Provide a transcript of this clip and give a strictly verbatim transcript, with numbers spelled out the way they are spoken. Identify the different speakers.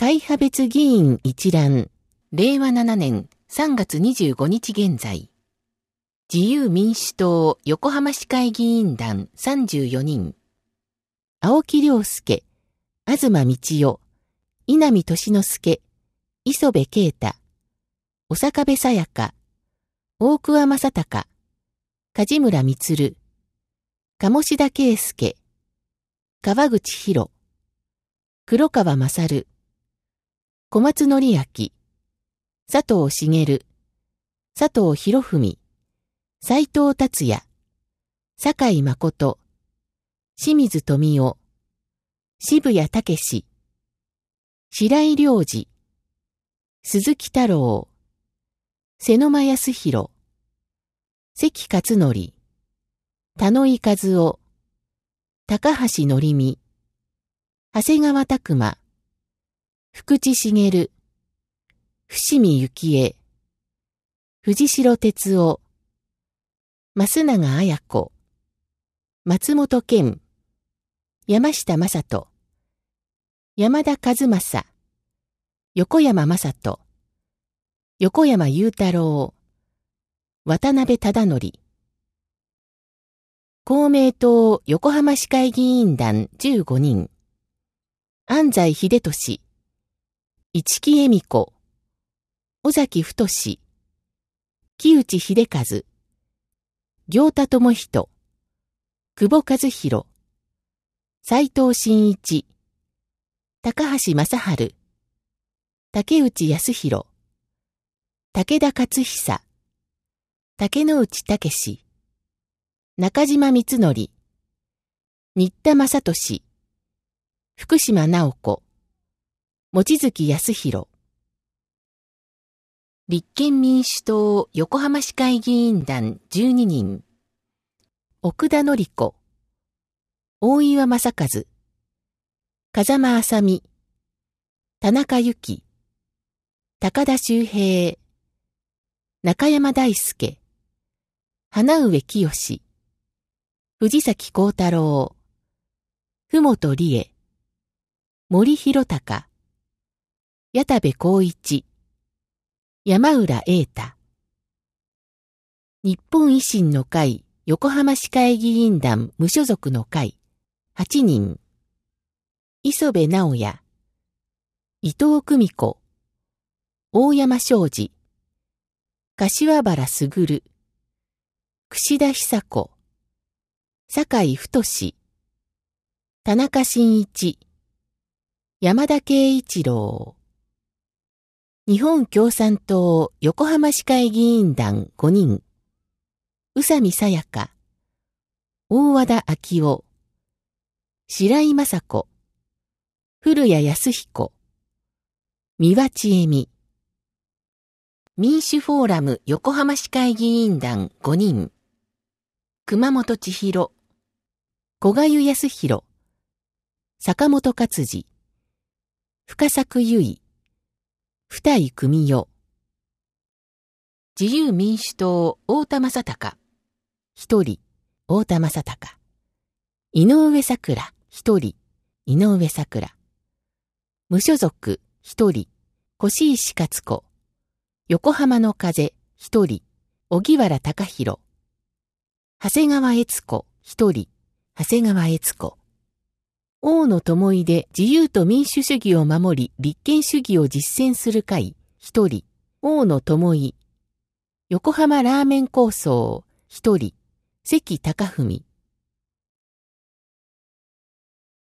Speaker 1: 会派別議員一覧、れいわななねんさんがつにじゅうごにち現在。自由民主党横浜市会議員団さんじゅうよにん。青木亮介、東道夫、稲見俊之助、磯部啓太、小坂部さやか、大桑正隆、梶村充、鴨志田圭介、川口博、黒川勝、小松則明、佐藤茂、佐藤博文、斉藤達也、坂井誠、清水富夫、渋谷武史、白井良二、鈴木太郎、瀬野間康弘、関勝則、田野井和夫、高橋則美、長谷川拓馬、福地茂、伏見幸恵、藤代哲夫、増永綾子、松本健、山下正人、山田和正、横山正人、横山裕太郎、渡辺忠則。公明党横浜市会議員団じゅうごにん。安西秀俊、市木恵美子、尾崎太、木内秀和、行田智人、久保和弘、斉藤真一、高橋正治、竹内康弘、武田勝久、竹之内武史、中島光則、新田正俊、福島直子、望月康弘。立憲民主党横浜市会議員団じゅうににん。奥田典子、大岩正和、風間あさみ、田中由紀、高田修平、中山大輔、花上清、藤崎幸太郎、ふもとりえ、森弘隆、矢田部光一、山浦瑛太。日本維新の会横浜市会議員団無所属の会はちにん。磯部直也、伊藤久美子、大山昌司、柏原卓、櫛田久子、坂井太、田中真一、山田圭一郎。日本共産党横浜市会議員団ごにん。宇佐美さやか、大和田昭夫、白井雅子、古谷康彦、三輪千恵美。民主フォーラム横浜市会議員団ごにん。熊本千尋、小賀湯康弘、坂本勝次、深作由衣、二井組代。自由民主党大田正孝、一人、大田正孝。井上桜、一人、井上桜。無所属、一人、越石勝子。横浜の風、一人、荻原隆弘。長谷川悦子、一人、長谷川悦子。大野智井で自由と民主主義を守り、立憲主義を実践する会、一人、大野智井。横浜ラーメン構想、一人、関貴文。